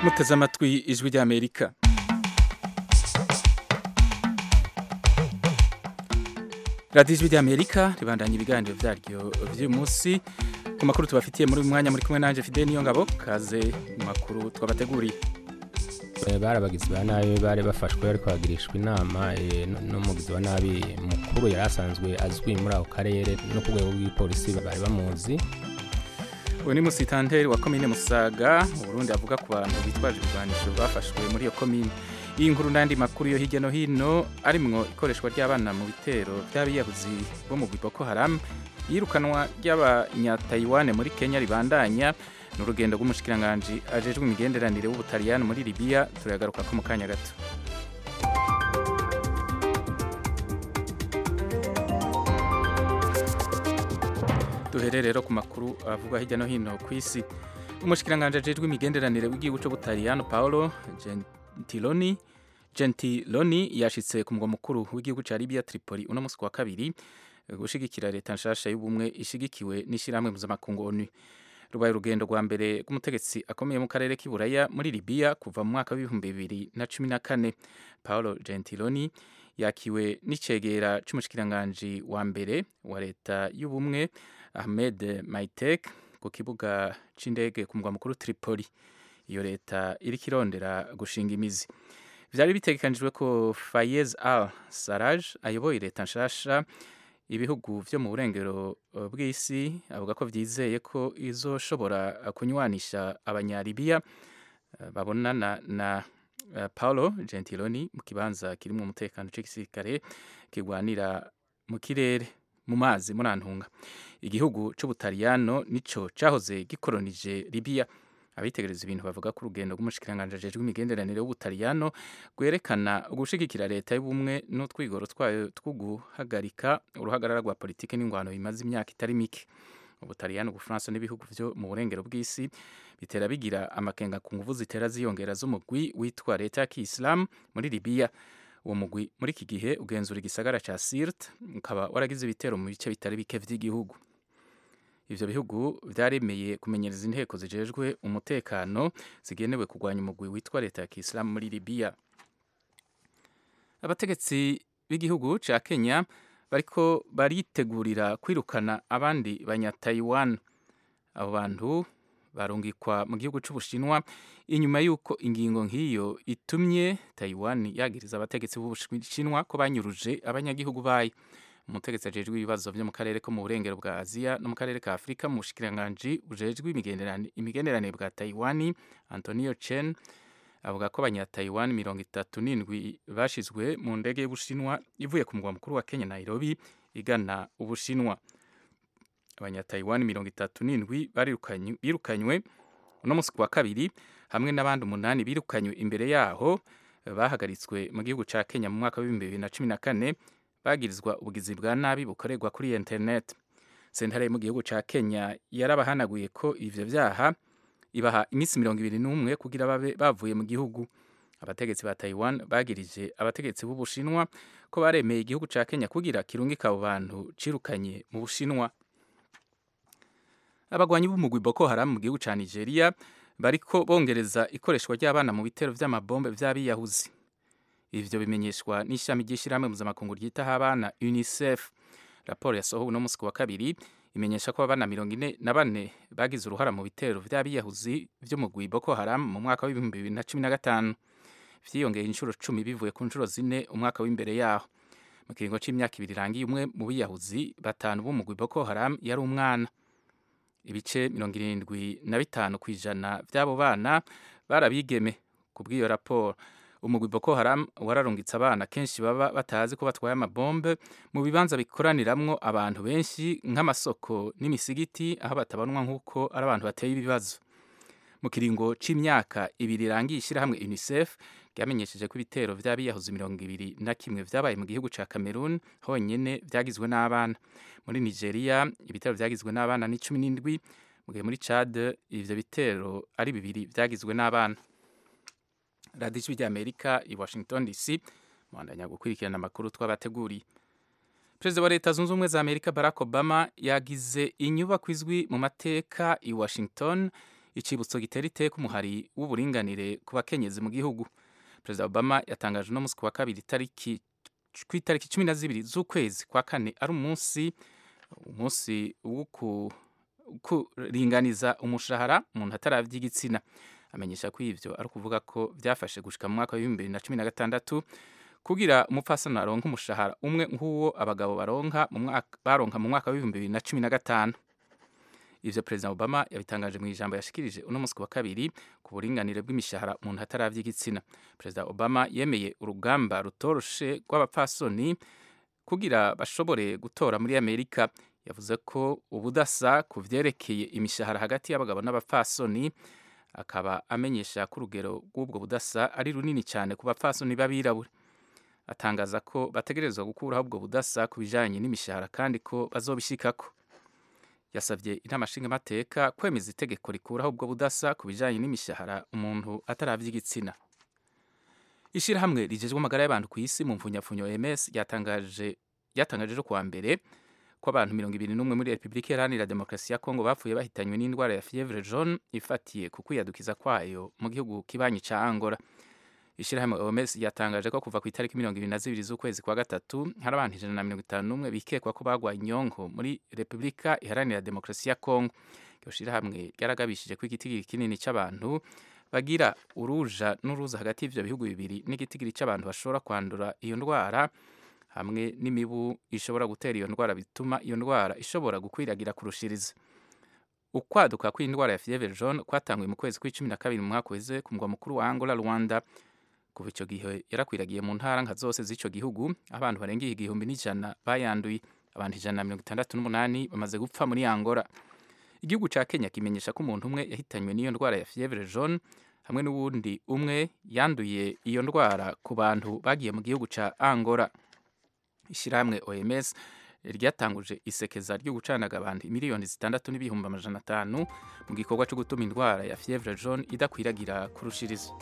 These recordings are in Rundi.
muteze amatwi ijwi ry'Amerika. radiyo ijwi ry'Amerika ribandanya ibiganiro vyaryo vy'uyu munsi ku makuru tubafitiye muri uyu mwanya. Muri kumwe nanje Fidel Niyongabo, kaze mu makuru twabateguriye. Barabagizi ba nabi bari bafashwe ariko bagirishwa inama n'umugizi wa nabi mukuru yari asanzwe azwi muri ako karere no ku rwego rw'ipolisi bari bamuzi. Uyu ni musitanteri wa komine Musaga mu Burundi avuga ku bantu bitwaje ibigwanisho bafashwe muri iyo komine. Iyi nkuru n'andi makuru yo hirya no hino arimwo ikoreshwa ry'abana mu bitero by'abiyahuzi bo mu Boko Haram, iyirukanwa ry'abanya-Taiwan muri Kenya ribandanya n'urugendo rw'umushikiranganji ajejwe imigenderanire w'Ubutaliyani muri Libya. Turagaruka ko mu kanya gato. Duhere rero ku makuru avugwa hirya no hino ku isi. Umushikiranganji ajejwe imigenderanire w'igihugu c'Ubutaliyani Paolo Gentiloni yashitse ku mugwa mukuru w'igihugu ca Libya Tripoli uno musi wa kabiri gushigikira leta nshasha y'ubumwe ishigikiwe n'ishirahamwe mpuzamakungu ONU. Rubaye urugendo rwa mbere rw'umutegetsi akomeye mu karere k'Iburaya muri Libya kuva mu mwaka w'2014. Paolo Gentiloni yakiwe n'icegera c'umushikiranganji wa mbere wa leta y'ubumwe Ahmed Maitek ku kibuga c'indege ku mugwa mukuru Tripoli. Iyo leta iriko irondera gushinga imizi. Vyari bitegekanijwe ko Fayez al-Sarraj ayoboye leta nshasha. Ibihugu vyo mu burengero bw'isi avuga ko vyizeye ko izoshobora kunywanisha abanyalibiya babonana na Paolo Gentiloni mu kibanza kirimwo umutekano c'igisirikare kigwanira mu kirere mu mazi murantunga. Igihugu c'Ubutaliyano nico cahoze gikolonije Libya. Abitegereza ibintu bavuga ko urugendo rw'umushikiranganji ajejwe imigenderanire w'Ubutaliyano rwerekana gushigikira leta y'ubumwe n'utwigoro twayo two guhagarika uruhagarara rwa politike n'ingwano bimaze imyaka itari mike. Ubutaliyano, Ubufaransa n'ibihugu vyo mu burengero bw'isi bitera bigira amakenga ku nguvu zitera ziyongera z'umugwi witwa leta ya Kiislamu muri Libya. Uwo mugwi muri iki gihe ugenzura igisagara ca Sirte, ukaba waragize ibitero mu bice bitari bike vy'igihugu. Ivyo bihugu vyaremeye kumenyereza inteko zijejwe umutekano zigenewe kugwanya umugwi witwa leta ya Kiislamu muri Libya. Abategetsi b'igihugu ca Kenya bariko baritegurira kwirukana abandi banya-Taiwan. Abo bantu barungikwa mu gihugu c'Ubushinwa inyuma y'uko ingingo nk'iyo itumye Taiwan yagiriza abategetsi b'Ubushinwa ko banyuruje abanyagihugu bayo. Umutegetsi ajejwe ibibazo vyo mu karere ko mu burengero bwa Aziya no mu karere ka Afrika mu bushikiranganji bujejwe imigenderanire bwa Taiwan, Antonio Chen, avuga ko abanya-Taiwan 37 bashizwe mu ndege y'Ubushinwa ivuye ku mugwa mukuru wa Kenya Nairobi igana Ubushinwa. Abanya-Taiwan 37 birukanywe uno musi wa kabiri hamwe n'abandi 8 birukanywe imbere yaho bahagaritswe mu gihugu ca Kenya mu mwaka wa 2014 bagirizwa ubugizi bwa nabi bukorerwa kuri internet. Sentare mu gihugu ca Kenya yarabahanaguye ko ivyo vyaha ibaha imisi 21 kugira babe bavuye mu gihugu. Abategetsi ba Taiwan bagirije abategetsi b'Ubushinwa ko baremeye igihugu ca Kenya kugira kirungika abo bantu cirukanye mu Bushinwa. Abagwanyi b'umugwi Boko Haram mu gihugu ca Nigeria bariko bongereza ikoreshwa ry'abana mu bitero vy'amabombe vy'abiyahuzi. Ivyo bimenyeshwa n'ishami ry'ishirahamwe mpuzamakungu ryitaho abana UNICEF. Raporo yasohowe uno musi wa kabiri imenyesha ko abana 44 bagize uruhara mu bitero vy'abiyahuzi vyo mu mugwi Boko Haram mu mwaka wa 2015. Vyiyongeye inshuro 10 bivuye ku nshuro 4 umwaka w'imbere yaho. Mu kiringo c'imyaka 2 irangiye umwe mu biyahuzi 5 bo mu mugwi Boko Haram yari umwana. Ibice 75% kw'ijana vy'abo bana barabigeme. Kubw'iyo raporo, umugwi Boko Haram wararungitse abana kenshi baba batazi ko batwaye amabombe mu bibanza bikoraniramwo abantu benshi nk'amasoko n'imisigiti, aho batabanwa nk'uko ari abantu bateye ibibazo. Mu kiringo c'imyaka 2 irangiye ishirahamwe UNICEF ryamenyesheje ko ibitero vy'abiyahuzi 21 vyabaye mu gihugu ca Cameroon honyene vyagizwe n'abana. Muri Nigeria ibitero vyagizwe n'abana ni 17, mu gihe muri Chad ivyo bitero ari 2 vyagizwe n'abana. Radiyo y'Amerika i Washington DC mwandanya gukurikirana amakuru twabateguriye. Perezida wa Leta Zunze Ubumwe za Amerika Barack Obama yagize inyubako izwi mu mateka i Washington icibutso gitera iteka umuhari w'uburinganire ku bakenyezi mu gihugu. Perezida Obama yatangaje uno musi ku wa kabiri ku itariki 12 z'ukwezi kwa kane ari umunsi wo kuringaniza umushahara umuntu ataravye igitsina. Amenyesha ko ivyo ari ukuvuga ko vyafashe gushika mu mwaka wa 2016 kugira umupfasoni aronka umushahara umwe nk'uwo abagabo baronka mu mwaka wa 2015. Ivyo Perezida Obama yabitangaje mu ijambo yashikirije uno musi wa kabiri ku buringanire bw'imishahara umuntu ataravye igitsina. Perezida Obama yemeye urugamba rutoroshe rw'abapfasoni kugira bashobore gutora muri Amerika. Yavuze ko ubudasa ku vyerekeye imishahara hagati y'abagabo n'abapfasoni, akaba amenyesha ko urugero rw'ubwo budasa ari runini cyane ku bapfasoni b'abirabura. Atangaza ko bategerezwa gukuraho ubwo budasa ku bijanye n'imishahara kandi ko bazobishikako. Yasavye inama nshingamateka kwemeza itegeko rikuraho ubwo budasa ku bijanye n'imishahara umuntu ataravye igitsina. Ishirahamwe rijejwe amagara y'abantu ku isi mu mfunyafunyo OMS ryatangaje ejo kuwa mbere ko abantu 21 muri Republika Iharanira Demokarasi ya Kongo bapfuye bahitanywe n'indwara ya fièvre jaune ifatiye ku kwiyadukiza kwayo mu gihugu kibanyi ca Angola. Ishirahamwe OMS ryatangaje ko kuva ku itariki 22 z'ukwezi kwa gatatu hari abantu 151 bikekwa ko bagwaye inyonko muri Republika Iharanira Demokarasi ya Kongo. Iryo shirahamwe ryaragabishije ko igitigiri kinini c'abantu bagira uruja n'uruza hagati y'ivyo bihugu bibiri n'igitigiri c'abantu bashobora kwandura iyo ndwara hamwe n'imibu ishobora gutera iyo ndwara bituma iyo ndwara ishobora gukwiragira kurushiriza. Ukwaduka kw'indwara ya fièvre jaune kwatanguye mu kwezi kwa 12 mu mwaka weze ku mugwa mukuru wa Angola Luanda. Kuva ico gihe yarakwiragiye mu ntara nka zose z'ico gihugu, abantu barengeye 1,100 bayanduye, abantu 168 bamaze gupfa muri Angola. Igihugu ca Kenya kimenyesha ko umuntu umwe yahitanywe n'iyo ndwara ya fièvre jaune hamwe n'uwundi umwe yanduye iyo ndwara ku bantu bagiye mu gihugu ca Angola. Ishirahamwe OMS ryatanguje isekeza ryo gucanaga abantu 6,500,000 mu gikorwa cyo gutuma indwara ya fièvre jaune idakwiragira kurushiriza.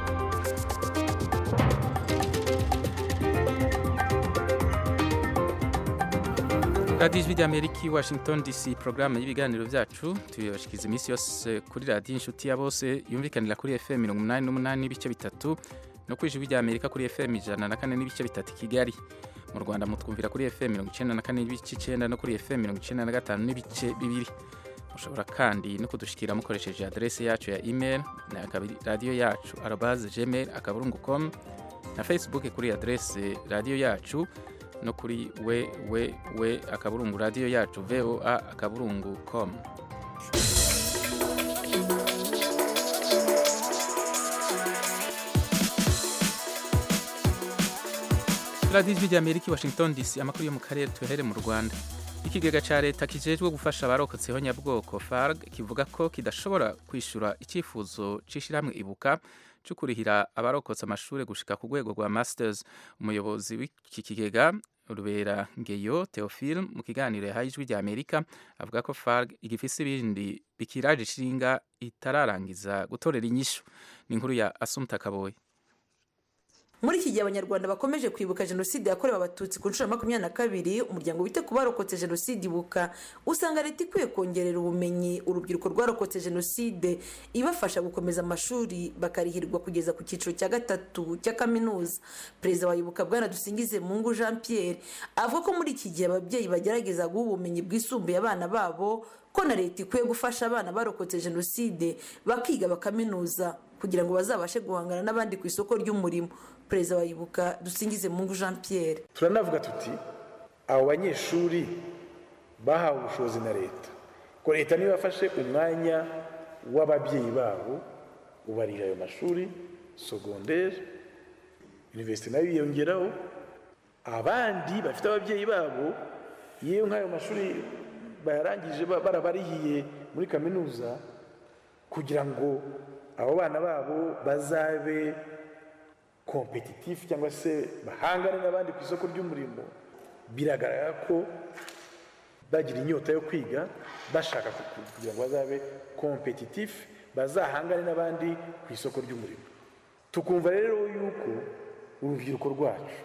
Radio Ijwi ry'Amerika i Washington DC, programme y'ibiganiro vyacu tubibashikiza imisi yose kuri radio inshuti ya bose yumvikanira kuri FM 88 n'ibice bitatu no kuri Ijwi ry'Amerika kuri FM 104 n'ibice bitatu Kigali. Mu Rwanda mutwumvira kuri FM 94 n'ibice 9 no kuri FM 95 n'ibice 2. Mushobora kandi no kudushikira mukoresheje adresse yacu ya email na radio yacu @gmail.com na Facebook kuri adresse radio yacu no kuri radio yacu voa.com. Radio Ijwi ry'Amerika Washington DC, amakuru yo mu karere tuhere mu Rwanda. Ikigega ca leta kijejwe gufasha abarokotseho nyabwoko FARG kivuga ko kidashobora kwishura icifuzo c'ishirahamwe Ibuka cyo kurihira abarokotse amashure gushika ku rwego rwa masters. Umuyobozi w'iki kigega Rubera Ngeyo Theophile mu kiganiro yahaye Ijwi ry'Amerika avuga ko FARG igifise ibindi bikiraje ishinga itararangiza gutorera inyishu. Ni inkuru ya Asumta Kaboyi. Muri iki gihe abanyarwanda bakomeje kwibuka jenoside yakorewe abatutsi ku nshuro 22, umuryango wite ku barokotse jenoside Ibuka usanga leta ikwiye kongerera ubumenyi urubyiruko rwarokotse jenoside ibafasha gukomeza amashuri bakarihirwa kugeza ku cyiciro cya gatatu cya kaminuza. Perezida wa Ibuka Bwana Dusingizmungu Jean Pierre avuga ko muri iki gihe ababyeyi bagerageza guha ubumenyi bwisumbuye abana babo, ko na leta ikwiye gufasha abana barokotse jenoside bakiga bakaminuza kugira ngo bazabashe guhangana n'abandi ku isoko ry'umurimo. Perezida wa Ibuka Dusingizmungu Jean Pierre: turanavuga tuti abo banyeshuri bahawe ubushobozi na leta, ko leta niyo yafashe umwanya w'ababyeyi babo ubarira ayo mashuri secondaire, université nayo yiyongeraho, abandi bafite ababyeyi babo yewe nk'ayo mashuri bayarangije barabarihiye muri kaminuza, kugira ngo abo bana babo bazabe competitif cyangwa se bahangane n'abandi ku isoko ry'umurimo. Biragaragara ko bagira inyota yo kwiga, bashaka kugira ngo bazabe competitif, bazahangane n'abandi ku isoko ry'umurimo. Tukumva rero yuko urubyiruko rwacu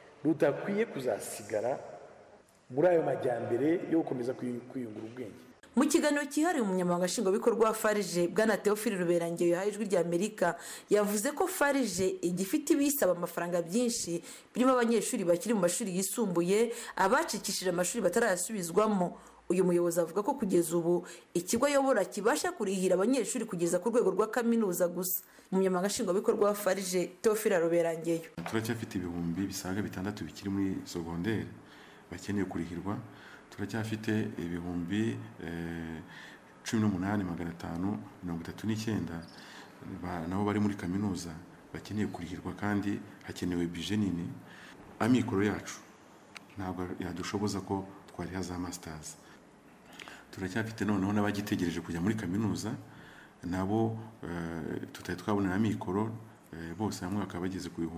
rutakwiye kuzasigara muri ayo majyambere yo gukomeza kwiyungura ubwenge. mu kiganiro cyihariye umunyamabanga nshingwabikorwa wa FARG bwana Theophile Ruberangiye yahaye Ijwi ry'Amerika yavuze ko FARG igifite ibisaba amafaranga byinshi birimo abanyeshuri bakiri mu mashuri yisumbuye abacikishije amashuri batarayasubizwamo. Uyu muyobozi avuga ko kugeza ubu ikigo ayobora kibasha kurihira abanyeshuri kugeza ku rwego rwa kaminuza gusa. Umunyamabanga nshingwabikorwa wa FARG Theophile Ruberangiye turacyafite ibihumbi bisaga 6 bikiri muri secondaire bakeneye kurihirwa. Turacyafite ibihumbi 18,539 nabo bari muri kaminuza bakeneye kurihirwa kandi hakenewe budget nini. Amikoro yacu ntabwo yadushoboza ko twariha za masters. Turacyafite noneho n'abagitegereje kujya muri kaminuza nabo tutari twabona amikoro bose hamwe bakaba bageze ku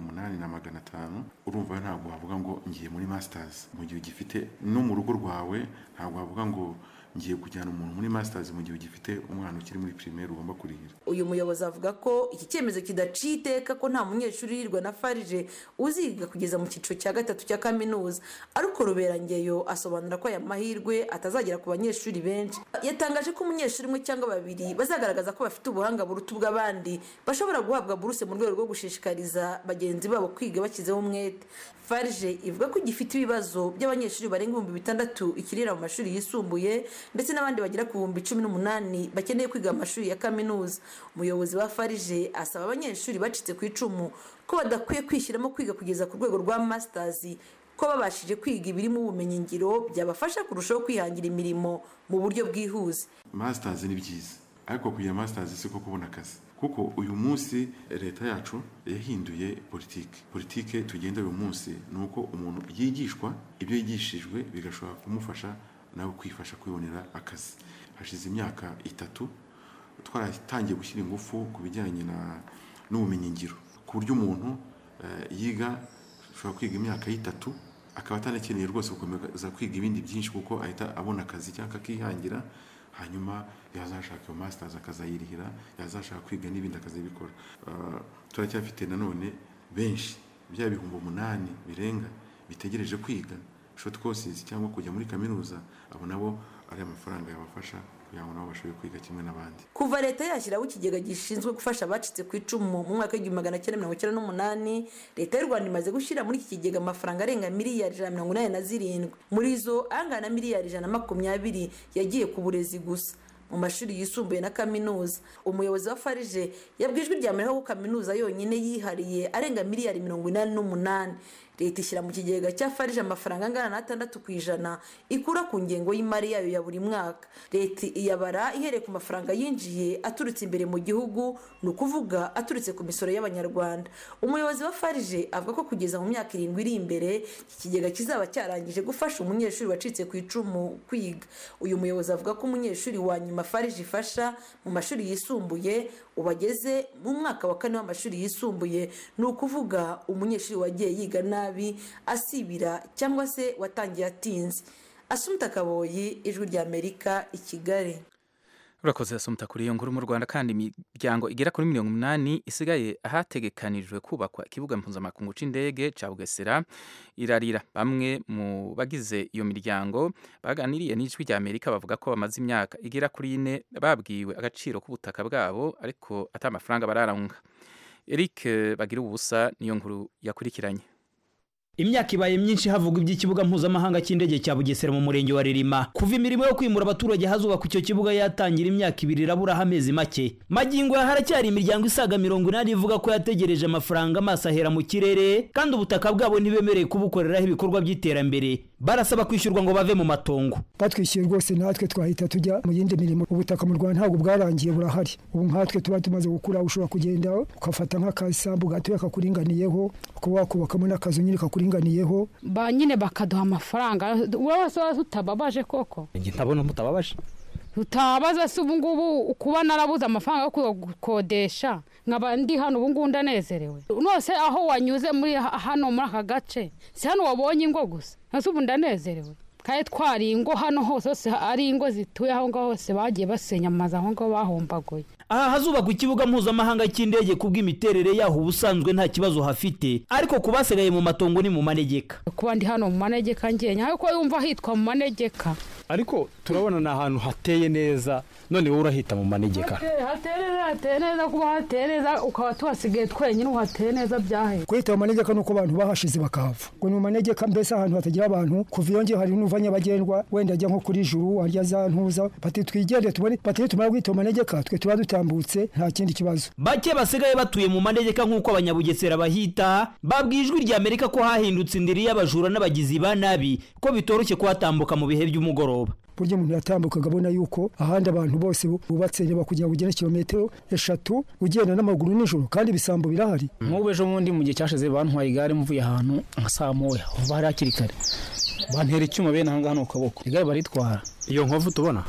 8,500. Urumva ntabwo wavuga ngo ngiye muri masters mu gihe ugifite no mu rugo rwawe, ntabwo wavuga ngo ngiye kujyana umuntu muri masters mu gihe ugifite umwana ukiri muri primaire ugomba kurihira. Uyu muyobozi avuga ko iki cyemezo kidaciye iteka ko nta munyeshuri yirirwa na FARG uziga kugeza mu cyiciro cya 3 cya kaminuza. Ariko Ruberangiye asobanura ko aya mahirwe atazagera ku banyeshuri benshi. Yatangaje ko umunyeshuri umwe cyangwa babiri bazagaragaza ko bafite ubuhanga buruta ubw'abandi bashobora guhabwa buruse mu rwego rwo gushishikariza bagenzi babo kwiga bakizeho umwete. FARG ivuga ko gifite ibibazo by'abanyeshuri barenga 6,000 ikirira mu mashuri yisumbuye ndetse n'abandi bagera ku 18,000 bakeneye kwiga amashuri ya kaminuza. Umuyobozi wa FARG asaba abanyeshuri bacitse ku icumu ko badakwiye kwishyiramo kwiga kugeza ku rwego rwa masters, ko babashije kwiga ibirimo ubumenyi ngiro byabafasha kurushaho kwihangira imirimo mu buryo bwihuse. Masters ni byiza ariko kuya masters siko kubona akazi, kuko uyu munsi leta yacu yahinduye politike tugenda uyu munsi nuko umuntu yigishwa ibyo yigishijwe bigashobora kumufasha nawe kwifasha kwibonera akazi. Hashize imyaka 3 twaratangiye gushyira ingufu ku bijyanye n'ubumenyi ngiro ku buryo umuntu yiga ashobora kwiga imyaka 3 akaba atanakeneye rwose gukomeza kwiga ibindi byinshi kuko ahita abona akazi cyangwa akihangira, hanyuma yazashaka masters akazayirihira, yazashaka kwiga n'ibindi akazabikora. Turacyafite nanone benshi bya 8,000 birenga bitegereje kwiga short courses cyangwa kujya muri kaminuza. Abo nabo ari amafaranga yabafasha kugira ngo nabo bashobore kwiga kimwe n'abandi. Kuva leta yashyiraho ikigega gishinzwe gufasha abacitse ku icumu mu mwaka w'1998, leta y'u Rwanda imaze gushyira muri iki kigega amafaranga arenga miliyari 187. Muri zo angana miliyari 120 yagiye ku burezi gusa mu mashuri yisumbuye na kaminuza. Umuyobozi wa FARG yabwijwe ry'Amerika ko kaminuza yonyine yihariye arenga miliyari 88. Leta ishyira mu kigega cya FARG amafaranga angana na 6% ikura ku ngengo y'imari yayo ya buri mwaka. Leta iyabara ihereye ku mafaranga yinjiye aturutse imbere mu gihugu, ni ukuvuga aturutse ku misoro y'Abanyarwanda. Umuyobozi wa FARG avuga ko kugeza mu myaka 7 iri imbere iki kigega kizaba cyarangije gufasha umunyeshuri wacitse ku icumu kwiga. Uyu muyobozi avuga ko umunyeshuri wa nyuma FARG ifasha mu mashuri yisumbuye ubageze mu mwaka wa 4 w'amashuri yisumbuye, ni ukuvuga umunyeshuri wagiye yiga nabi, asibira cyangwa se watangiye atinze. Asumta Kaboyi, Ijwi ry'Amerika, i Kigali. Urakoze Asumta kuri iyo nkuru. Mu Rwanda kandi imiryango igera kuri 80 isigaye ahategekanijwe kubakwa ikibuga mpuzamakungu c'indege ca Bugesera irarira. Bamwe mu bagize iyo miryango baganiriye n'Ijwi ry'Amerika bavuga ko bamaze imyaka igera kuri 4 babwiwe agaciro k'ubutaka bwabo ariko atamafaranga bararonka. Eric Bagira ubusa niyo nkuru yakurikiranye. Imyaka ibaye myinshi havugwa iby'ikibuga mpuzamahanga cy'indege cya Bugesera mu murenge wa Ririma. Kuva imirimo yo kwimura abaturage hazubakwa icyo kibuga yatangira imyaka 2 irabura hamezi make. Magingo ya haracyari imiryango isaga 180 ivuga ko yategereje amafaranga masahera mu kirere kandi ubutaka bwabo ntibemereye kubukoreraho ibikorwa by'iterambere. Barasaba kwishyurwa ngo bave mu matongo. Batwishyuye rwose natwe twahita tujya mu yindi mirimo. Ubutaka mu Rwanda ntabwo bwarangiye burahari. Ubu nkatwe tuba tumaze gukura ushobora kugenda ukafata nk'akasambu gato kakuringaniyeho kuba wakubakamo n'akazu nyine kakuringaniyeho. Ba nyine bakaduha amafaranga. Wose utababaje koko. Ngitabona mutababaje. Utabaza se ubu ngubu kuba narabuze amafaranga yo gukodesha nkaba ndi hano ubu ngubu ndanezerewe. Nose aho wanyuze muri hano muri aka gace si hano wabonye ingo gusa. Nase ubu ndanezerewe. Kaye twari ingo hano hose ari ingo zituye aho ngaho hose bagiye basenya amazi aho ngaho bahombagoye. aha hazubakwa ikibuga mpuzamahanga cy'indege kubw'imiterere yaho ubusanzwe nta kibazo hafite, ariko kubasigaye mu matongo ni mu manegeka. Kuba ndi hano mu manegeka ngenya ariko yumva hitwa mu manegeka, ariko turabona na ahantu hateye neza, none wowe urahita mu manegeka. Hateye neza, kuba hateye neza ukaba tuhasigaye twenyine uhateye neza byahe. Kwita mu manegeka nuko abantu bahashize bakahava, ngo ni mu manegeka mbese ahantu hatagira abantu. Kuva iyo ngiye hari n'uva nyabagendwa wenda ajya nko kuri juru arya za ntuza, bati twigende tubone, bati tumara kwita mu manegeka twe tuba dutambutse nta kindi kibazo. Bake basigaye batuye mu manegeka nk'uko abanyabugesera bahita babwijwe rya Amerika ko hahindutse indiri y'abajura n'abagizi ba nabi, ko bitoroshye kuhatambuka mu bihe by'umugoroba. Burya umuntu yatambukaga abona yuko ahandi abantu bose bubatse reba kugira ngo ugende kilometero 3 ugenda n'amaguru nijoro, kandi ibisambo birahari. Nk'ubejo mundi mu gihe cyashize bantwaye igare mvuye ahantu nka saa moya bari hakiri kare, bantera icyuma bene aha ngaha n'ukaboko, igare baritwara. Iyo nkovu tubona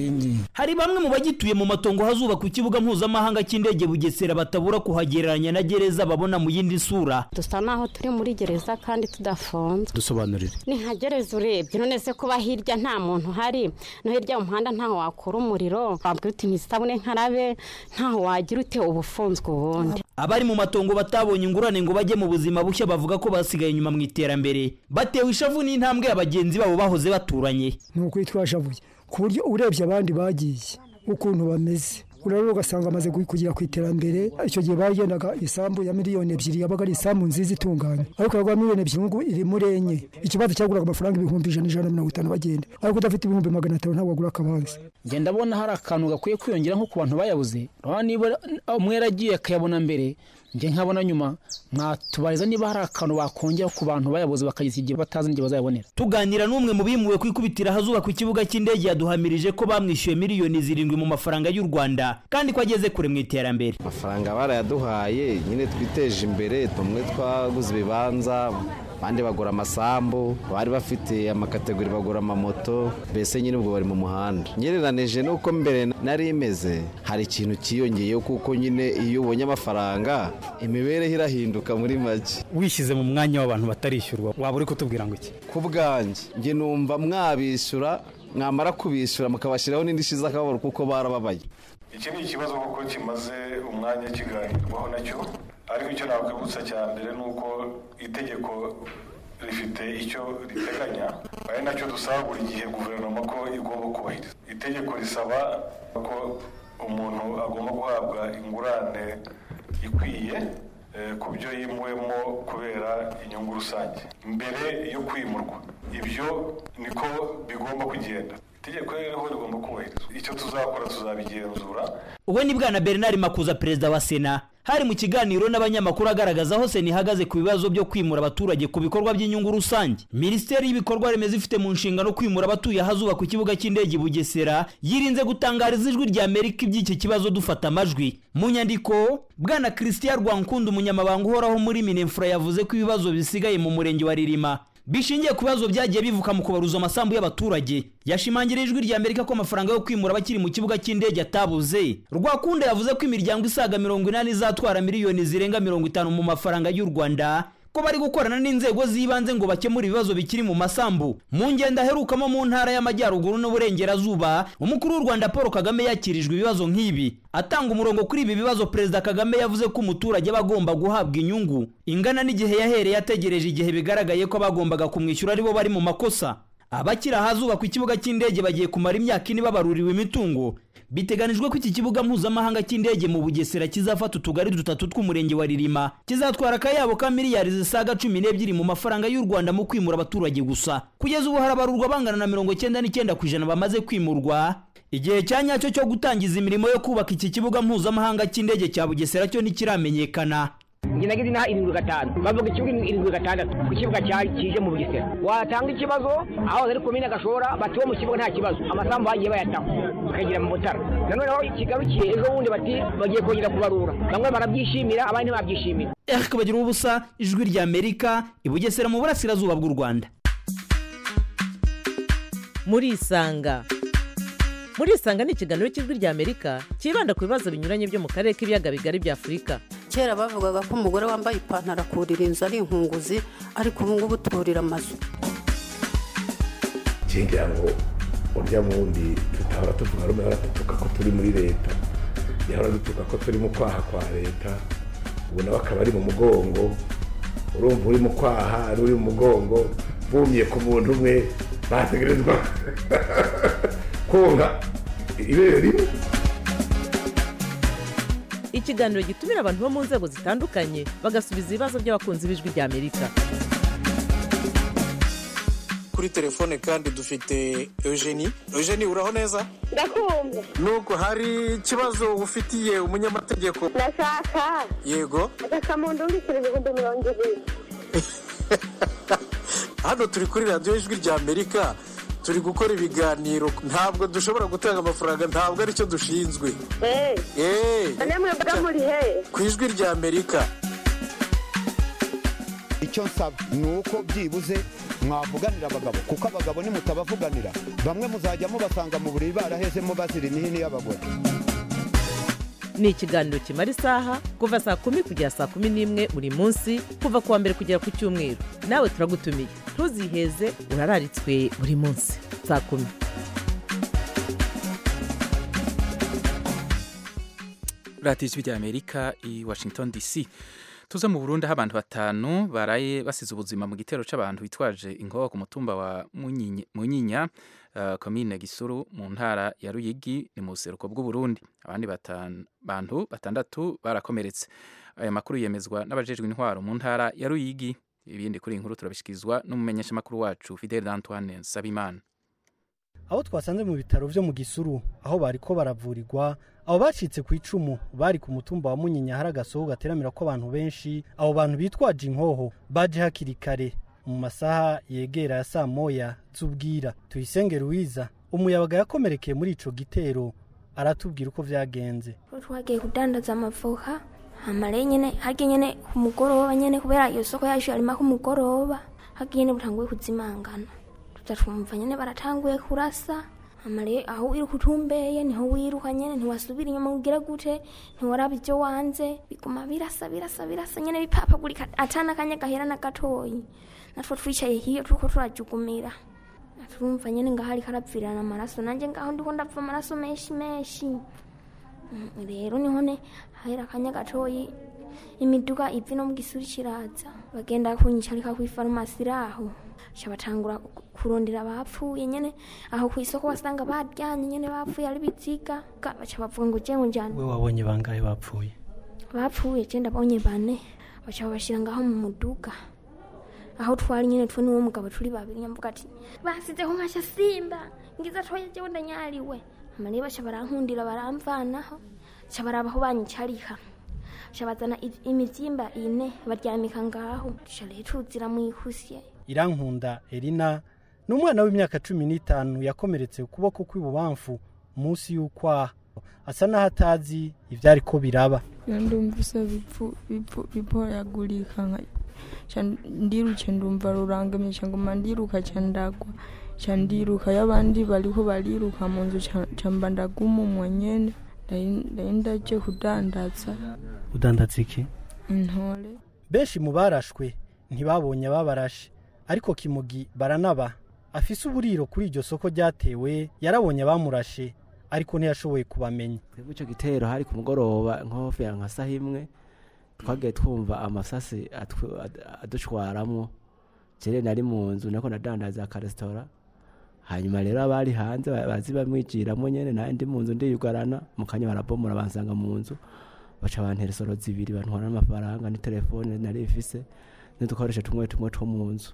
hari bamwe mu bagituye mu matongo hazubakwa ikibuga mpuzamahanga cy'indege Bugesera batabura kuhagereranya na gereza babona mu yindi sura. Dusa naho turi muri gereza kandi tudafunze. Dusobanurire. Ni nka gereza urebye, none se kuba hirya nta muntu hari, no hirya mu muhanda ntaho wakora umuriro, babwira uti ntisabune nkarabe, ntaho wagira ute ubufunzwe ubundi. Abari mu matongo batabonye ingurane ngo bajye mu buzima bushya bavuga ko basigaye inyuma mu iterambere, batewe ishavu n'intambwe y'abagenzi babo bahoze baturanye. Nuko yitwaje ku buryo urebye abandi bagiye ukuntu bameze, urarura ugasanga amaze kugira ku iterambere. Icyo gihe bagendaga isambu ya miliyoni 2 yabaga ari isambu nziza itunganye, ariko yagwa miliyoni 2 iri murenye. Ikibazo cyaguraga amafaranga 150 bagenda, ariko udafite 500 ntabwo agura akabanza. Ngenda bona hari akantu gakwiye kwiyongera nko ku bantu bayabuze, niba umwera agiye akayabona mbere nje nkabona nyuma, mwatubariza niba hari akantu bakongera ku bantu bayabuze bakagize igihe batazi nje bazayabonera. Tuganira n'umwe mu bimuwe kwikubitira hazuba ku kibuga cy'indege yaduhamirije ko bamwishyuye miliyoni 7 mu mafaranga y'u Rwanda, kandi ko ageze kure mu iterambere. Amafaranga barayaduhaye nyine twiteje imbere, tumwe twaguze ibibanza, bandi bagura amasambu, bari bafite amakategori bagura amamoto, mbese nyine ubwo bari mu muhanda. Ngereranije nuko mbere nari imeze, hari ikintu kiyongeyeho kuko nyine iyo ubonye amafaranga imibereho irahinduka muri make. Wishyize mu mwanya w'abantu batarishyurwa, waba uri kutubwira ngo iki? Ku bwanjye nge numva mwabishyura, mwamara kubishyura mukabashyiraho n'indishyi z'akababaro kuko barababaye. Iki ni ikibazo kuko kimaze umwanya kiganirwaho nacyo, ariko icyo nakwibutsa cya mbere ni uko itegeko rifite icyo riteganya, ari nacyo dusaba buri gihe guverinoma ko igomba kubahiriza. Itegeko risaba ko umuntu agomba guhabwa ingurane ikwiye ku byo yimuwemo kubera inyungu rusange mbere yo kwimurwa. Ibyo niko bigomba kugenda. Itegeko rero rigomba kubahirizwa. Icyo tuzakora tuzabigenzura. Uwe ni bwana Bernard Makuza, perezida wa Sena, hari mu kiganiro n'abanyamakuru agaragaza aho Sena ihagaze ku bibazo byo kwimura abaturage ku bikorwa by'inyungu rusange. Minisiteri y'ibikorwa remezo ifite mu nshingano kwimura abatuye hazuba ku kibuga cy'indege Bugesera yirinze gutangariza ijwi rya Amerika iby'iki kibazo dufata amajwi. Mu nyandiko bwana Christian Rwankundo, umunyamabanga uhoraho muri Minefra, yavuze ko ibibazo bisigaye mu murenge wa Ririma bishingiye ku bibazo byagiye bivuka mu kubaruza amasambu y'abaturage. Yashimangira ijwi rya Amerika ko amafaranga yo kwimura abakiri mu kibuga cy'indege atabuze. Rwakunda yavuze ko imiryango isaga 80 izatwara miliyoni zirenga 50 mu mafaranga y'u Rwanda, ko bari gukorana n'inzego z'ibanze ngo bakemure ibibazo bikiri mu masambu. Mu ngenda aherukamo mu ntara y'Amajyaruguru n'Uburengerazuba, umukuru w'u Rwanda Paul Kagame yakirijwe ibibazo nk'ibi. Atanga umurongo kuri ibi bibazo, Perezida Kagame yavuze ko umuturage bagomba guhabwa inyungu ingana n'igihe yahereye ategereje igihe bigaragaye ko bagombaga kumwishyura aribo bari mu makosa. Abakira hazuba ku kibuga cy'indege bagiye kumara imyaka 4 babaruriwe imitungo. Biteganijwe ko iki kibuga mpuzamahanga cy'indege mu Bugesera kizafata utugari 3 tw'umurenge wa Ririma, kizatwara akayabo ka miliyari zisaga 12 mu mafaranga y'u Rwanda mu kwimura abaturage gusa. Kugeza ubu harabarurwa bangana na 99% bamaze kwimurwa. Igihe cyanyacyo cyo gutangiza imirimo yo kubaka iki kibuga mpuzamahanga cy'indege cya Bugesera cyo ntikiramenyekana. Nginageze inaha 75 bavuga ikibuga 76 ku kibuga cyari kije mu Bugesera. Watanga ikibazo aho ari komine Gashora batiwe mu kibuga nta kibazo, amasambu bagiye bayataho bakagira mu Butara. Nanone aho ikigarukiye ejo wundi bati bagiye kongera kubarura, bamwe barabyishimira abandi babyishimira. Bagira ubusa, ijwi rya Amerika, i Bugesera mu burasirazuba bw'u Rwanda. Muri Isanga ni ikiganiro cy'ijwi rya Amerika kibanda ku bibazo binyuranye byo mu karere k'ibiyaga bigari bya Afurika. Kera bavugaga ko umugore wambaye ipantaro akurira inzu ari inkunguzi, ariko ubu ngubu turira amazu. Kingira ngo urya mundi tutahora tuvuga rumwe baratutuka ko turi muri leta, yahora dutuka ko turi mu kwaha kwa leta ubu nawe akaba ari mu mugongo urumva uri mu kwaha uri mu mugongo bumye ku muntu umwe bategerezwa konka ibere rimwe. Ikiganiro gitumira abantu bo mu nzego zitandukanye bagasubiza ibibazo by'abakunzi b'Ijwi ry'Amerika. Kuri telefone kandi dufite Eugenie. Eugenie uraho neza? Ndakumva. Nuko hari ikibazo ufitiye umunyamategeko? Ndashaka. Yego. Ndashaka mu ndungikire ibihumbi 200. Hano turi kuri radio Ijwi ry'Amerika. Turi gukora ibiganiro ntabwo dushobora gutanga amafaranga ntabwo ari cyo dushinzwe. Namwe muri he? Ku Ijwi ry'Amerika. Icyo nsaba nuko byibuze mwavuganira abagabo kuko abagabo ni mutabavuganira bamwe muzajya mubasanga mu buriri barahezemo bazira imihini y'abagore. Ni ikiganiro kimara isaha kuva saa 10 kugera saa 11 buri munsi kuva kuwa mbere kugera ku cyumweru. Nawe turagutumiye ntuziheze urararitswe buri munsi saa 10. Radio Ijwi ry'Amerika i Washington DC. Tuza mu Burundi aho abantu 5 baraye basize ubuzima mu gitero c'abantu bitwaje inkoho ku mutumba wa Munyinya komine Gisuru mu ntara ya Ruyigi ni mu buseruko bw'u Burundi. Abandi bantu 6 barakomeretse. Aya makuru yemezwa n'abajejwe intwaro mu ntara ya Ruyigi. Ibindi kuri inkuru turabishikizwa n'umumenyesha makuru wacu Fidel Antoine Sabimana. Aho twasanze mu bitaro vyo mu Gisuru aho bariko baravurirwa abo bacitse ku icumu bari ku mutumba wa Munyinya haragasoho gateramira ko abantu benshi abo bantu bitwaje inkoho baje hakiri kare mu masaha yegera ya saa moya z'ubwira. Tuyisenge Louise umuyabaga yakomerekeye muri ico gitero aratubwira uko vyagenze. Twagiye kudandaza amavoka amare nyene hage nyene ku mugoroba nyene kubera iyo soko yaje arima ku mugoroba hage nyene butanguye kuzimangana tutatwumva nyene baratanguye kurasa amare aho iri kutumbeye niho wiruka nyene ntiwasubira inyuma ugira gute ntiwaraba ivyo wanze biguma birasa nyene bipapagurika atana kanya gahera na gatoyi natwo twicaye hiyo tuko turajugumira turumva nyene ngahari karapfirana amaraso nanje ngaho ndiko ndapfa amaraso menshi rero nihone hahera kanya gatoyi imiduga ivi no mu Gisuru kiraza bagenda kunyicarika ku farumasi raho shabatangura kurondera abapfuye nyene aho ku isoko wasanga baryanye nyene bapfuye ari biziga baca bavuga ngo je njana. We wabonye bangahe bapfuye? Bapfuye je ndabonye 4 baca babashira ngaho mu muduga aho twari nyene twe n'uwo mugabo turi babiri nyamvuga ati basizeho nkasha simba ngiza twaye je ndanyariwe amane baca barankundira baramvanaho baca barabaho banyicarika shabazana imizimba 4 baryamika ngaho shale tuzira mu ikusye. Irankunda Elina n'umwana w'imyaka 15 yakomeretse ukuboko kw'ibubamfu munsi y'ukwa asa n'ahatazi ivyari ko biraba. Ndumvise bipoyagurika nka ndiruke ndumva rurangamye ngo mandiruka cyandagwa cyandiruka y'abandi bariko bariruka mu nzu cyamba ndaguma umwenyene ndaje kudandaza. Udandaza iki? Intore. Benshi mu barashwe ntibabonye ababarashe ariko Kimugi Baranaba afise uburiro kuri iryo soko ryatewe yarabonye abamurashe ariko ntiyashoboye kubamenya. Twebwe ico gitero hari ku mugoroba nkofe ya nka saha imwe twagiye twumva amasasi adushwaramwo jere nari mu nzu nako nadandaza ka restaurant hanyuma rero abari hanze bazi bamwijiramo nyene na ndi mu nzu ndiyugarana mu kanya barabomora bansanga mu nzu baca bantera soro zibiri bantwara amafaranga ni telefone nari ifise nitukoresha tumwe two mu nzu.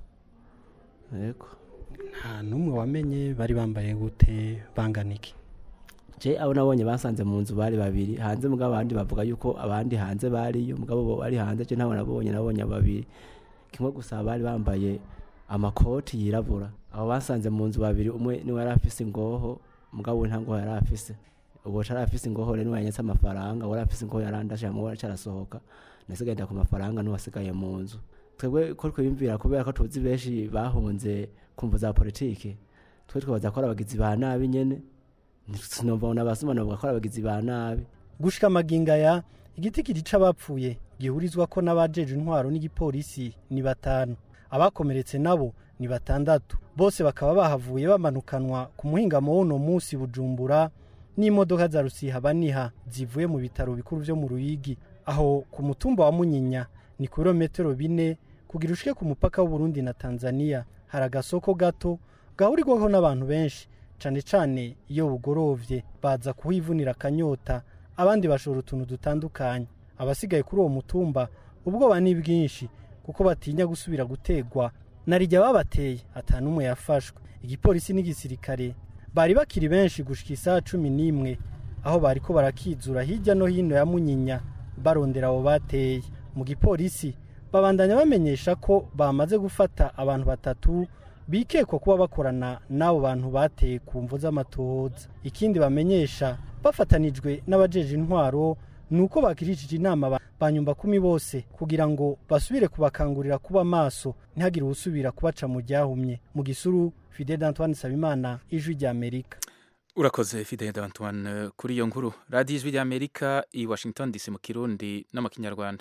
Yego nta numwe wamenye bari bambaye gute banganiki? Je abo nabonye basanze mu nzu bari babiri hanze mugabo abandi bavuga yuko abandi hanze bari yo mugabo bari hanze je ntabwo nabonye babiri kimwe gusa bari bambaye amakoti yirabura abo basanze mu nzu babiri umwe ni wari afise ingoho mugabo ntango yari afise ubwo cyari afise ingoho rero yanyetse amafaranga wari afise ingoho yarandashe mu wari cyarasohoka nasigenda ku mafaranga n'uwasigaye mu nzu. Twebwe ko twiyumvira kubera ko tuzi benshi bahunze kumva za politike twe twabaza ko abagizi ba nabi nyene sinomvana abasumana bagakora abagizi ba nabi. Gushika maginga ya igiti kirica bapfuye gihurizwa ko n'abajeje intwaro n'igipolisi ni 5 abakomeretse nabo ni 6 bose bakaba bahavuye bamanukanwa ku muhingamo wono munsi Bujumbura n'imodoka za rusihabaniha zivuye mu bitaro bikuru vyo mu Ruyigi aho ku mutumba wa Munyinya ni ku birometero 4 kugira ushike ku mupaka w'u Burundi na Tanzania. Hari agasoko gato gahurirwaho n'abantu benshi cane cane iyo bugorovye baza kuhivunira akanyota, abandi bashora utuntu dutandukanye. Abasigaye kuri uwo mutumba ubwoba ni bwinshi kuko batinya gusubira gutegwa narijya babateye atanumwe yafashwe. Igipolisi n'igisirikare bari bakiri benshi gushika isaha 11 aho bariko barakizura hirya no hino ya Munyinya barondera abo bateye. Mu gipolisi babandanya bamenyesha ko bamaze gufata abantu 3 bikekwa kuba bakorana n'abo bantu bateye ku mvo z'amatohoza. Ikindi bamenyesha bafatanijwe n'abajeje intwaro nuko bakirishije inama banyumba 10 bose kugira ngo basubire kubakangurira kuba maso ntihagire usubira kubaca mu ryahumye. Mu Gisuru, Fidel Antoine Sabimana, Ijwi rya Amerika. Urakoze Fidel Antoine kuri iyo nkuru. Radio Ijwi rya Amerika i Washington DC mu Kirundi no mu Kinyarwanda.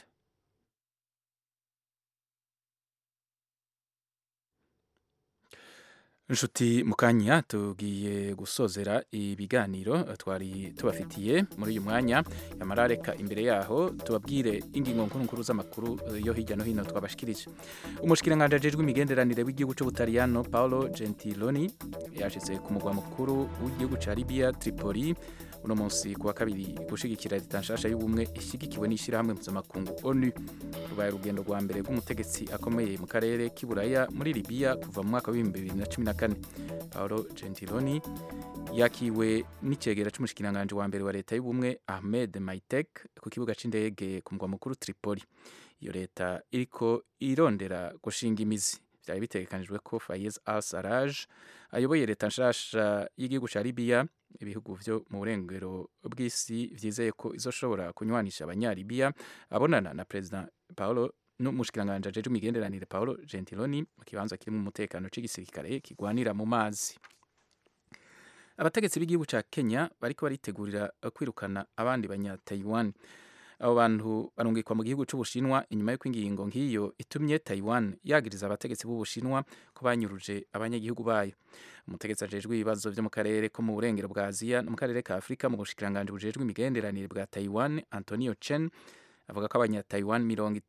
Nshuti mukanya tugiye gusozera ibiganiro twari tubafitiye muri uyu mwanya. Yamarareka imbere yaho tubabwire ingingo nkuru z'amakuru yo hirya no hino twabashikirije. Umushikiranganje ajejwe imigenderanire w'igihugu c'Ubutaliyano Paolo Gentiloni yashitse ku mugwa mukuru w'igihugu ca Libya Tripoli uno munsi kuwa kabiri gushigikira leta nshasha y'ubumwe ishigikiwe n'ishirahamwe mpuzamakungu ONU. Rubaye urugendo rwa mbere rw'umutegetsi akomeye mu karere k'Iburaya muri Libya kuva mu mwaka wa 2014. Paolo Gentiloni yakiwe n'icegera c'umushikiranganje wa mbere wa leta y'ubumwe Ahmed Maitek ku kibuga c'indege ku mugwa mukuru Tripoli. Iyo leta iriko irondera gushinga imizi. Byari bitegekanijwe ko Fayez al-Sarraj ayoboye leta nshasha y'igihugu ca Libya. Ibihugu vyo mu burengero bw'isi vyizeye ko izoshobora kunywanisha abanyalibiya abonana na President Paolo n'umushikiranganje ajejwe imigenderanire Paolo Gentiloni mu kibanza kirimo umutekano c'igisirikare kigwanira mu mazi. Abategetsi b'igihugu ca Kenya bariko baritegurira kwirukana abandi banya Taiwan. Abo bantu barungikwa mu gihugu c'Ubushinwa inyuma y'uko ingingo nk'iyo itumye Taiwan yagiriza abategetsi b'Ubushinwa ko banyuruje abanyagihugu bayo. Umutegetsi ajejwe ibibazo vyo mu karere ko mu burengero bwa Aziya no mu karere ka Afrika mu bushikiranganje bujejwe imigenderanire bwa Taiwan Antonio Chen avuga ko abanya Taiwan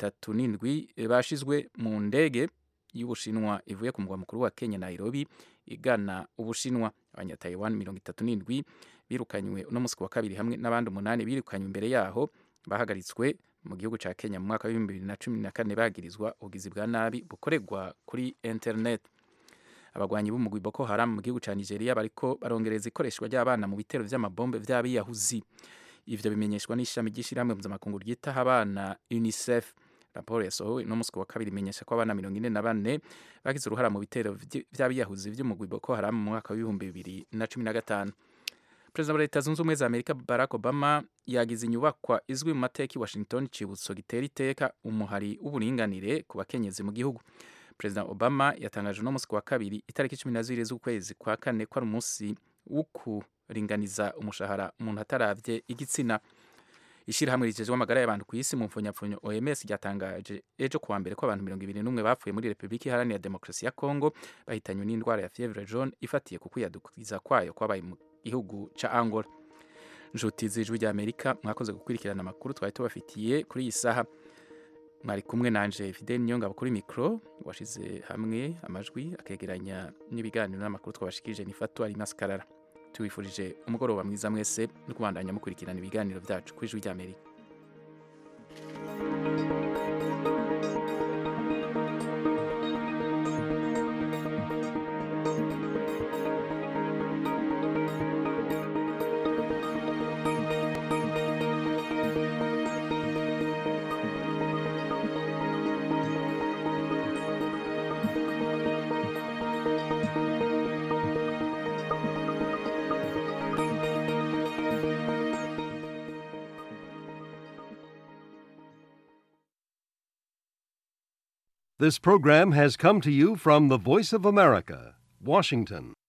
37 bashizwe mu ndege y'Ubushinwa ivuye ku mugwa mukuru wa Kenya Nairobi igana Ubushinwa. Abanya Taiwan 37 birukanywe uno musi wa kabiri hamwe n'abandi 8 birukanywe imbere yaho bahagaritswe mu gihugu ca Kenya mu mwaka wa 2014 bagirizwa ubugizi bwa nabi bukorerwa kuri internet. Abagwanyi b'umugwi Boko Haram mu gihugu ca Nigeria bariko barongereza ikoreshwa ry'abana mu bitero vy'amabombe vy'abiyahuzi. Ivyo bimenyeshwa n'ishami ry'ishirahamwe mpuzamakungu ryitaho abana UNICEF. Raporo yasohowe no musi wa kabiri imenyesha ko abana 44 bagize uruhara mu bitero vy'abiyahuzi vy'umugwi Boko Haram mu mwaka wa 2015. Perezida wa Leta Zunze Ubumwe za Amerika Barack Obama yagize inyubakwa izwi mu mateka i Washington cibutso gitera iteka umuhari w'uburinganire ku bakenyezi mu gihugu. Perezida Obama yatangaje no musi wa kabiri itariki 12 z'ukwezi kwa kane ko ari umunsi wo kuringaniza umushahara umuntu ataravye igitsina. Ishirahamwe rijejwe amagara y'abantu ku isi mu mfunyapfunyo OMS ryatangaje ejo kuwa mbere ko abantu 21 bapfuye muri Republika Iharanira Demokarasi ya Kongo bahitanywe n'indwara ya fièvre jaune ifatiye ku kwiyadukiza kwayo kwabaye mu gihugu ca Angola. Nshuti z'Ijwi rya Amerika mwakoze gukurikirana amakuru twari tubafitiye kuri iyi saha. Mwari kumwe nanje Fidel Nyonga kuri micro washize hamwe amajwi akegeranya n'ibiganiro n'amakuru twabashikije ni Fatou Ali Maskarara. Tuwifurije umugoroba mwiza mwese no kubandanya mukurikirana ibiganiro byacu ku Ijwi rya Amerika. This program has come to you from the Voice of America, Washington.